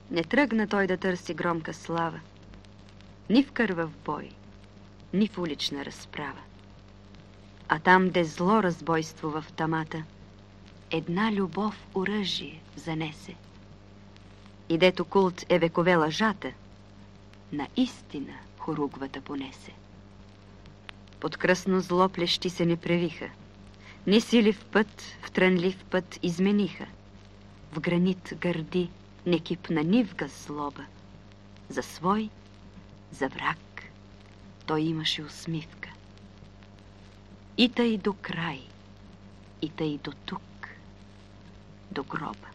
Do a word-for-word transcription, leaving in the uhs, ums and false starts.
Не тръгна той да търси громка слава, ни в кървав бой, ни в улична разправа. А там, де зло разбойствува в тамата, една любов оръжие занесе. И дето култ е векове лъжата, наистина хоругвата понесе. Под кръсно зло плещи се не превиха, ни силив път в трънлив път измениха. В гранит гърди не кипна нивга злоба. За свой, за враг той имаше усмивка. И тъй до край, и тъй до тук, до гроба.